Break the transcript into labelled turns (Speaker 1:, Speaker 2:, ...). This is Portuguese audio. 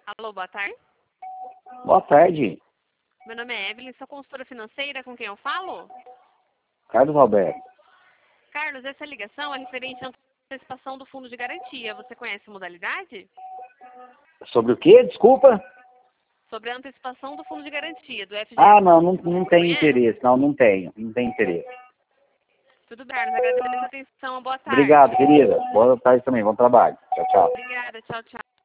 Speaker 1: Alô, boa tarde.
Speaker 2: Boa tarde,
Speaker 1: Meu nome é Evelyn, sou consultora financeira, com quem eu falo?
Speaker 2: Carlos Alberto.
Speaker 1: Carlos, essa ligação é referente à antecipação do fundo de garantia. Você conhece a modalidade?
Speaker 2: Sobre o quê? Desculpa?
Speaker 1: Sobre a antecipação do fundo de garantia, do FGC.
Speaker 2: Ah, não tenho
Speaker 1: Conhece?
Speaker 2: interesse. Não tenho interesse.
Speaker 1: Tudo bem, Carlos. Agradeço a atenção. Boa tarde.
Speaker 2: Obrigado, querida. Boa tarde também, bom trabalho. Tchau, tchau.
Speaker 1: Obrigada. Tchau, tchau.